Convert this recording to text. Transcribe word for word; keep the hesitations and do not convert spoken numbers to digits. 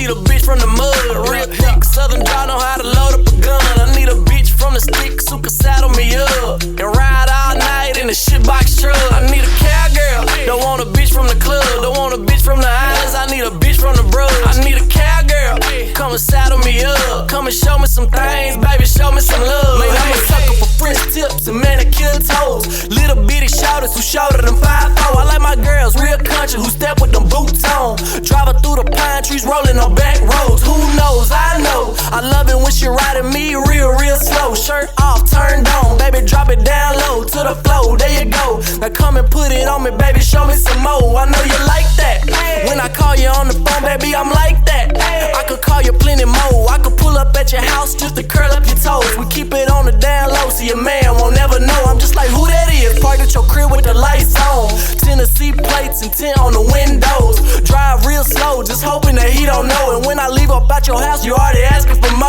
need a bitch from the mud. Real thick, southern draw, know how to load up a gun. I need a bitch from the sticks who can saddle me up and ride all night in a shitbox truck. I need a cowgirl, don't want a bitch from the club. Don't want a bitch from the islands, I need a bitch from the brugs. I need a cowgirl, come and saddle me up. Come and show me some things, baby, show me some love. Man, I'm a sucker for French tips and manicure toes. Little bitty shouters who shorter than five four. I like my girls real country who step with them boots on. Driving through the pine trees, rolling on back roads. Who knows? I know. I love it when she riding me real, real slow. Shirt off, turned on, baby, drop it down low to the floor. There you go. Now come and put it on me, baby, show me some more. I know you like that. When I call you on the phone, baby, I'm like that. I could call you plenty more. I could pull up at your house just to curl up your toes. We keep it on the down low so your man won't never know. I'm just like, who that is? Parked at your crib with the lights on. Tennessee plates and tint on the windows. Drive real slow, just hoping that he don't know. And when I leave up out your house, you already asking for more.